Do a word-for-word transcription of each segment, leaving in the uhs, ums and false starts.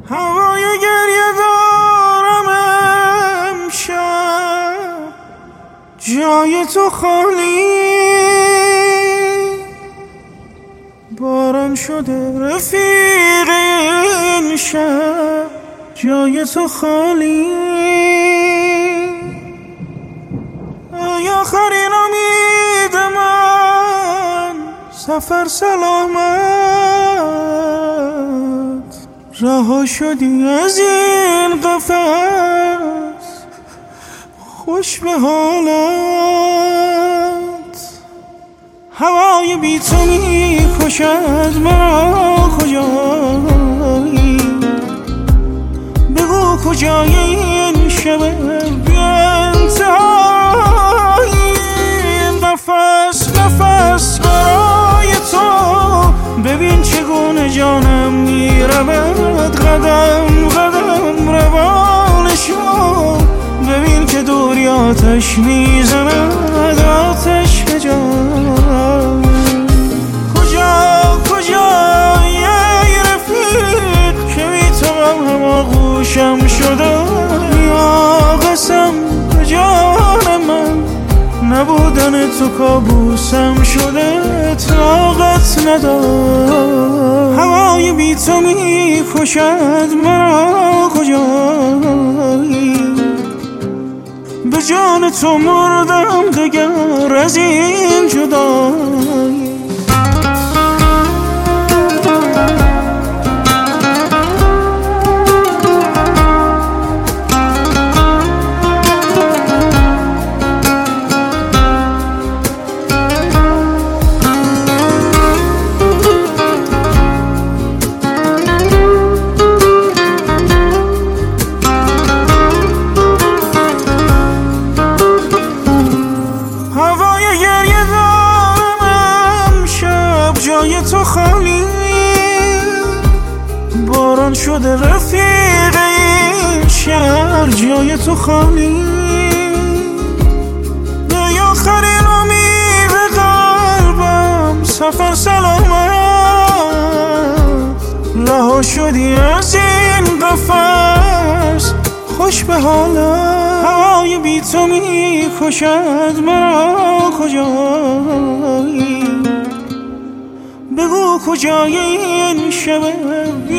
هوای گریه دارم امشب، جای تو خالی. باران شده رفیق این شب، جای تو خالی. ای آخرین امید من، سفر سلامت. رها شدی از این قفس، خوش به حالت. هوای بی تو می کشد مرا، کجایی؟ بگو کجای این شب بی انتهایی؟ نفس نفس برای تو، ببین چگونه جانم می رود. قدم قدم روانشو، ببین که دوری آتش می زند، آتش به جان. کجا کجا ای رفیق که بی تو غم هم آغوشم شده؟ یا قسم به جان من، نبودن تو کابوسم شده. طاقت ندارم، هوای بی تو می کشد مرا، کجایی؟ به جان تو مردم دگر از این جدایی. جای تو خالی. باران شده رفیق این شهر، جای تو خالی. ای آخرین امید قلبم، سفر سلامت. رها شدی از این قفس، خوش به حالت. هوای بی تو می کشد مرا، کجایی؟ بگو کجای این شب بی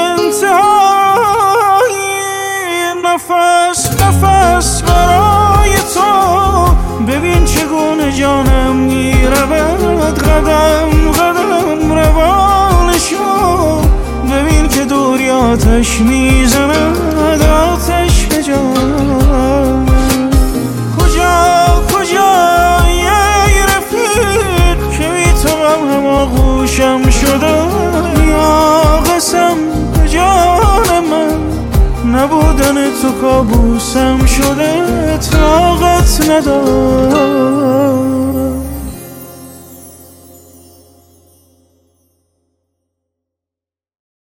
انتهایی؟ نفس نفس برای تو، ببین چگونه جانم می رود. قدم قدم روانشو، ببین که دوری آتش می زند، آتش به جان. کجا کجا ای رفیق که بی تو غم هم آغوشم شده؟ یا قسم به جان من، نبودن تو کابوسم شده. طاقت ندارم.